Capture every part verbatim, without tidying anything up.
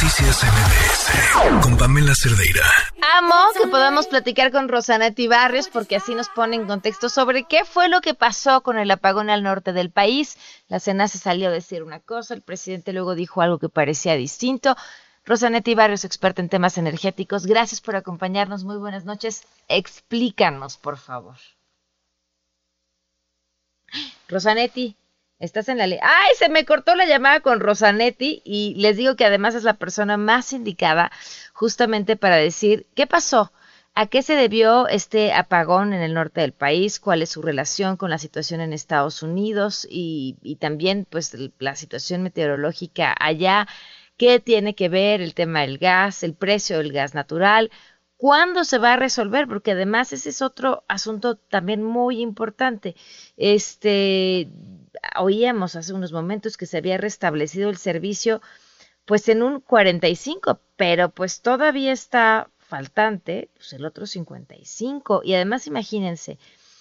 Noticias M B S con Pamela Cerdeira. Amo que podamos platicar con Rosanetti Barrios porque así nos pone en contexto sobre qué fue lo que pasó con el apagón al norte del país. La CENACE salió a decir una cosa, el presidente luego dijo algo que parecía distinto. Rosanetti Barrios, experta en temas energéticos, gracias por acompañarnos. Muy buenas noches. Explícanos, por favor. Rosanetti, estás en la ley. ¡Ay! Se me cortó la llamada con Rosanetti y les digo que además es la persona más indicada justamente para decir qué pasó, a qué se debió este apagón en el norte del país, cuál es su relación con la situación en Estados Unidos y, y también pues la situación meteorológica allá, qué tiene que ver el tema del gas, el precio del gas natural, cuándo se va a resolver, porque además ese es otro asunto también muy importante. Este, oíamos hace unos momentos que se había restablecido el servicio pues en un cuarenta y cinco, pero pues todavía está faltante pues el otro cincuenta y cinco, y además imagínense,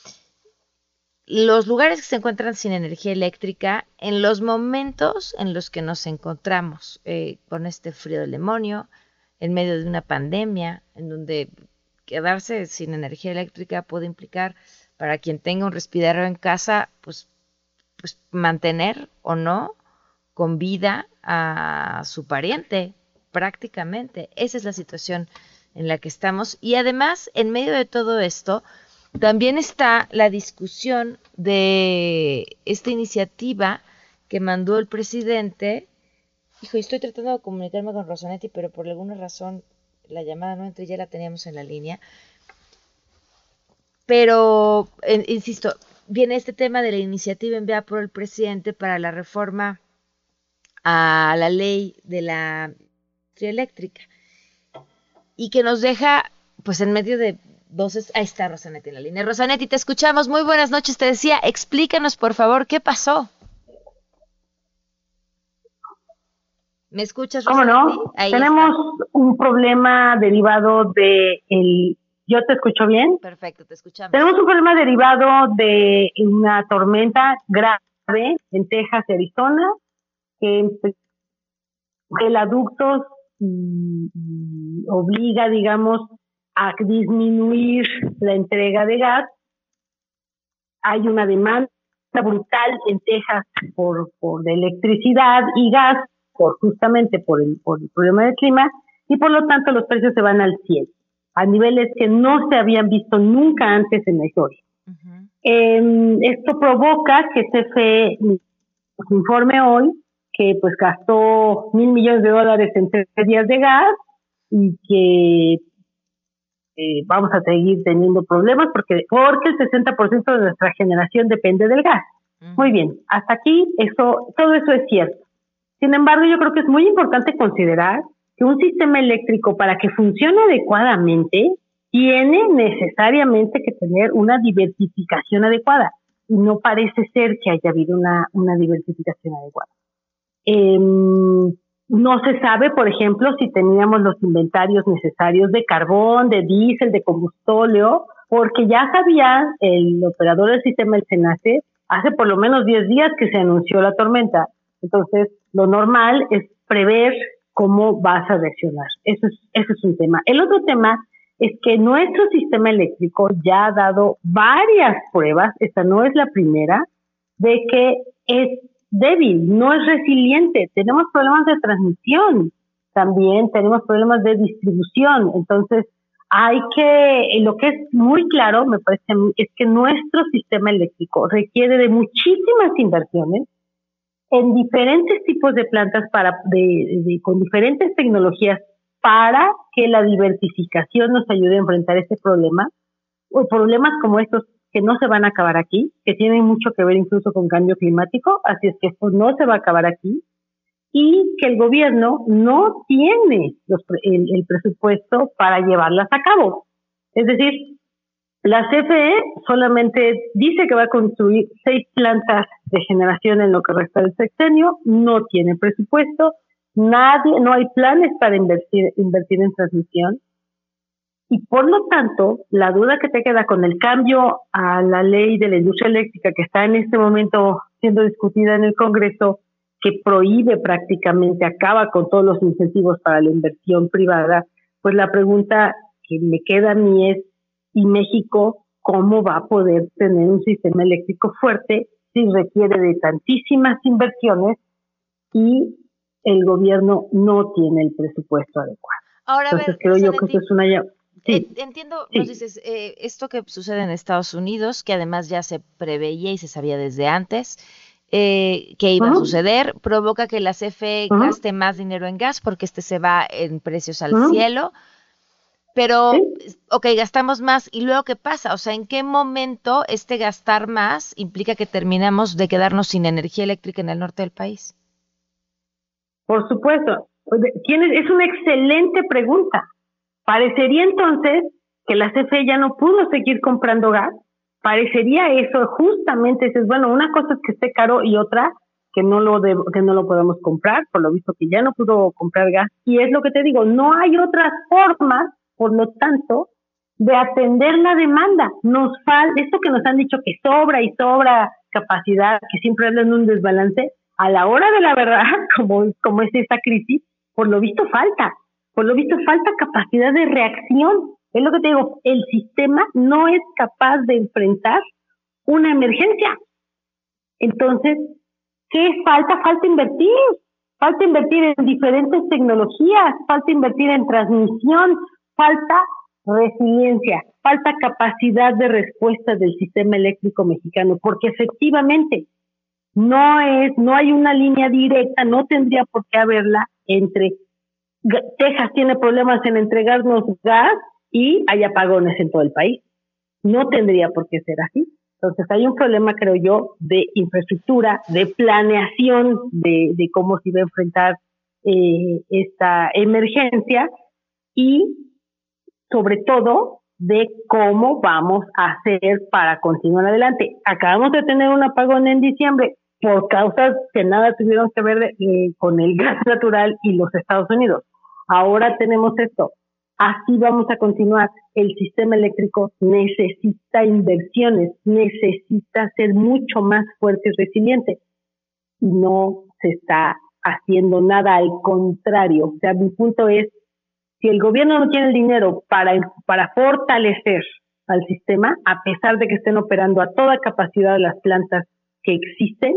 los lugares que se encuentran sin energía eléctrica en los momentos en los que nos encontramos eh, con este frío del demonio, en medio de una pandemia, en donde quedarse sin energía eléctrica puede implicar, para quien tenga un respirador en casa, pues, pues mantener o no con vida a su pariente, prácticamente. Esa es la situación en la que estamos. Y además, en medio de todo esto, también está la discusión de esta iniciativa que mandó el presidente. Hijo, estoy tratando de comunicarme con Rosanetti, pero por alguna razón la llamada no entró y ya la teníamos en la línea. Pero, eh, insisto, viene este tema de la iniciativa enviada por el presidente para la reforma a la ley de la industria eléctrica y que nos deja, pues, en medio de voces. Ahí está Rosanetti en la línea. Rosanetti, te escuchamos. Muy buenas noches. Te decía, explícanos, por favor, ¿qué pasó? ¿Me escuchas, Rosanetti? ¿Cómo no? Ahí Tenemos está. Un problema derivado de el... ¿Yo te escucho bien? Perfecto, te escuchamos. Tenemos un problema derivado de una tormenta grave en Texas, Arizona, que el aducto mm, obliga, digamos, a disminuir la entrega de gas. Hay una demanda brutal en Texas por, por de electricidad y gas, por justamente por el, por el problema del clima, y por lo tanto los precios se van al cielo, a niveles que no se habían visto nunca antes en la historia. Uh-huh. Eh, esto provoca que C F E nos informe hoy que pues gastó mil millones de dólares en tres días de gas y que eh, vamos a seguir teniendo problemas porque, porque el sesenta por ciento de nuestra generación depende del gas. Uh-huh. Muy bien, hasta aquí eso, todo eso es cierto. Sin embargo, yo creo que es muy importante considerar que un sistema eléctrico, para que funcione adecuadamente, tiene necesariamente que tener una diversificación adecuada. Y no parece ser que haya habido una, una diversificación adecuada. Eh, no se sabe, por ejemplo, si teníamos los inventarios necesarios de carbón, de diésel, de combustóleo, porque ya sabía el operador del sistema, el CENACE, hace por lo menos diez días que se anunció la tormenta. Entonces, lo normal es prever cómo vas a reaccionar. Eso es, eso es un tema. El otro tema es que nuestro sistema eléctrico ya ha dado varias pruebas, esta no es la primera, de que es débil, no es resiliente. Tenemos problemas de transmisión, también tenemos problemas de distribución. Entonces, hay que, lo que es muy claro, me parece a mí, es que nuestro sistema eléctrico requiere de muchísimas inversiones en diferentes tipos de plantas para de, de, con diferentes tecnologías para que la diversificación nos ayude a enfrentar este problema, o problemas como estos que no se van a acabar aquí, que tienen mucho que ver incluso con cambio climático, así es que esto no se va a acabar aquí, y que el gobierno no tiene los, el, el presupuesto para llevarlas a cabo. Es decir, la C F E solamente dice que va a construir seis plantas de generación en lo que resta del sexenio, no tiene presupuesto, nadie, no hay planes para invertir, invertir en transmisión, y por lo tanto, la duda que te queda con el cambio a la ley de la industria eléctrica que está en este momento siendo discutida en el Congreso que prohíbe prácticamente, acaba con todos los incentivos para la inversión privada, pues la pregunta que me queda a mí es, ¿y México cómo va a poder tener un sistema eléctrico fuerte si requiere de tantísimas inversiones y el gobierno no tiene el presupuesto adecuado? Ahora, a Entonces ver, creo yo Rosanetti, que eso es una... Sí, eh, entiendo, sí. nos dices, eh, esto que sucede en Estados Unidos, que además ya se preveía y se sabía desde antes, eh, que iba a Uh-huh, suceder, provoca que la C F E uh-huh, gaste más dinero en gas porque este se va en precios al uh-huh, cielo, pero, sí. ok, gastamos más, ¿y luego qué pasa? O sea, ¿en qué momento este gastar más implica que terminamos de quedarnos sin energía eléctrica en el norte del país? Por supuesto. Tienes, es una excelente pregunta. Parecería entonces que la C F E ya no pudo seguir comprando gas. Parecería eso, justamente, es bueno, una cosa es que esté caro y otra que no lo de, que no lo podemos comprar, por lo visto que ya no pudo comprar gas. Y es lo que te digo, no hay otras formas, por lo tanto, de atender la demanda. Nos falta, esto que nos han dicho que sobra y sobra capacidad, que siempre hablan de un desbalance, a la hora de la verdad, como, como es esta crisis, por lo visto falta, por lo visto falta capacidad de reacción. Es lo que te digo, el sistema no es capaz de enfrentar una emergencia. Entonces, ¿qué falta? Falta invertir, falta invertir en diferentes tecnologías, falta invertir en transmisión, falta resiliencia, falta capacidad de respuesta del sistema eléctrico mexicano, porque efectivamente no es, no hay una línea directa, no tendría por qué haberla entre Texas tiene problemas en entregarnos gas y hay apagones en todo el país. No tendría por qué ser así. Entonces hay un problema, creo yo, de infraestructura, de planeación de, de cómo se va a enfrentar eh, esta emergencia y sobre todo de cómo vamos a hacer para continuar adelante. Acabamos de tener un apagón en diciembre por causas que nada tuvieron que ver de, eh, con el gas natural y los Estados Unidos. Ahora tenemos esto. Así vamos a continuar. El sistema eléctrico necesita inversiones, necesita ser mucho más fuerte y resiliente. Y no se está haciendo nada, al contrario. O sea, mi punto es, si el gobierno no tiene el dinero para, para fortalecer al sistema, a pesar de que estén operando a toda capacidad de las plantas que existen,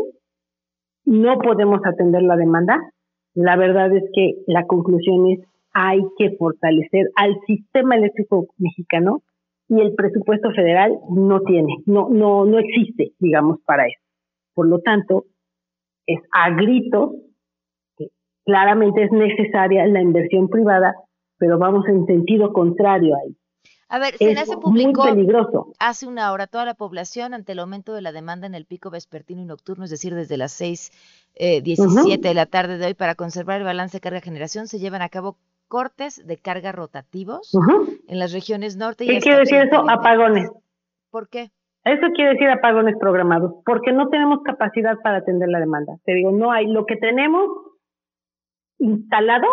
no podemos atender la demanda. La verdad es que la conclusión es hay que fortalecer al sistema eléctrico mexicano y el presupuesto federal no tiene, no, no, no existe, digamos, para eso. Por lo tanto, es a gritos que claramente es necesaria la inversión privada, pero vamos en sentido contrario ahí. A ver, es SENACE publicó muy peligroso. hace una hora toda la población ante el aumento de la demanda en el pico vespertino y nocturno, es decir, desde las seis diecisiete uh-huh. de la tarde de hoy, para conservar el balance de carga-generación, se llevan a cabo cortes de carga rotativos uh-huh. en las regiones norte y ¿Qué quiere decir eso? Apagones. ¿Por qué? Eso quiere decir apagones programados, porque no tenemos capacidad para atender la demanda. Te digo, no hay. Lo que tenemos instalado,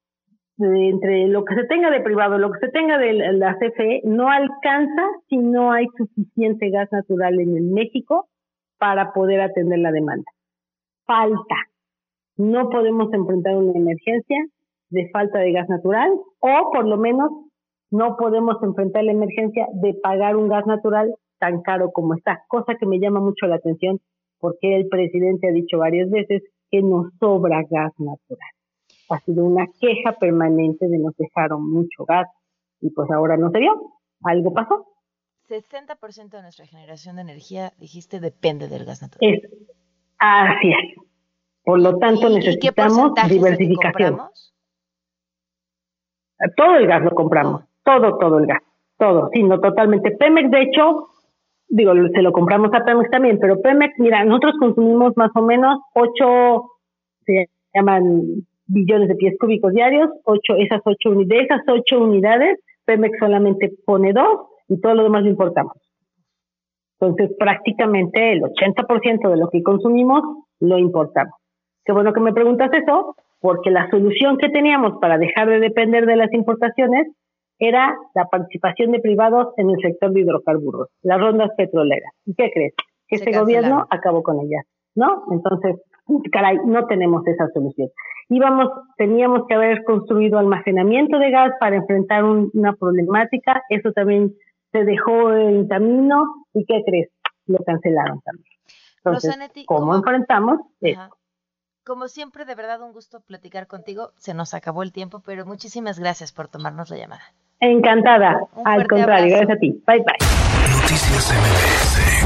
de, entre lo que se tenga de privado, lo que se tenga de la C F E, no alcanza si no hay suficiente gas natural en el México para poder atender la demanda. Falta. No podemos enfrentar una emergencia de falta de gas natural, o por lo menos no podemos enfrentar la emergencia de pagar un gas natural tan caro como está, cosa que me llama mucho la atención porque el presidente ha dicho varias veces que nos sobra gas natural. Ha sido una queja permanente de nos dejaron mucho gas y pues ahora no se dio, algo pasó. sesenta por ciento de nuestra generación de energía, dijiste, depende del gas natural. Es, así es. Por lo tanto, ¿Y, necesitamos ¿y diversificación. Compramos? Todo el gas lo compramos, oh. todo, todo el gas, todo, sí, no totalmente. Pemex, de hecho, digo, se lo compramos a Pemex también, pero Pemex, mira, nosotros consumimos más o menos ocho, se llaman billones de pies cúbicos diarios, ocho, esas ocho unidades, de esas ocho unidades, Pemex solamente pone dos y todo lo demás lo importamos. Entonces, prácticamente el ochenta por ciento de lo que consumimos lo importamos. Qué bueno que me preguntas eso, porque la solución que teníamos para dejar de depender de las importaciones era la participación de privados en el sector de hidrocarburos, las rondas petroleras. ¿Y qué crees? Que este gobierno acabó con ellas, ¿no? Entonces, caray, no tenemos esa solución. Íbamos, teníamos que haber construido almacenamiento de gas para enfrentar un, una problemática, eso también se dejó en camino, ¿y qué crees? Lo cancelaron también. Entonces, Rosanetti, ¿cómo como, enfrentamos eso? ajá. Como siempre, de verdad un gusto platicar contigo. Se nos acabó el tiempo, pero muchísimas gracias por tomarnos la llamada. Encantada. Un Al fuerte contrario, abrazo. gracias a ti. Bye, bye. Noticias M B S.